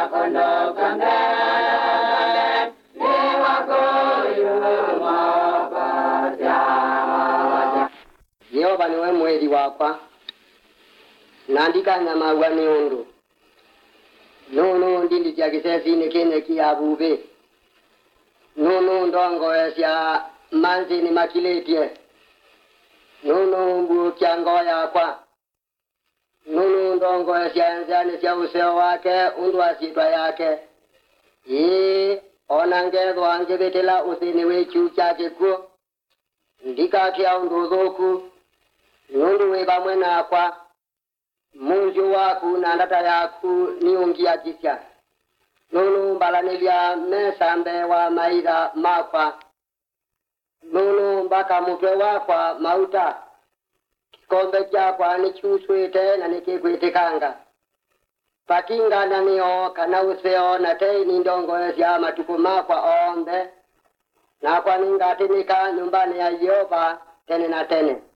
kondo kambe ni wakoyo mwapatia. Yehova niwe mweli wakwa, nandika nyama wa miundu. Nunu ndindi cha kisesi ni kene kiabube. Nunu ndongo ya manzi ni makiletie. Nunu mbu kiango yakwa. Nunu ndongo ya nzani ya useo wake undu asitwa yake. Onangezo angebetela usini wechu chake kuo. Ndika kia unduzoku. Nundu weba mwena kwa. Munju waku na ndata yaku ni ungia kisya. Nunu mbalanivya mesambe wa maida makwa. Nunu mbaka mutwe wakwa mauta. Kikombe chakwa ni chuswete na nikikwitikanga. Pakinga na niyo kana useo na tei ni ndongo ya matuku makwa ombe. Na kwa ninga tinika nyumbani ya Yehova tene na tene.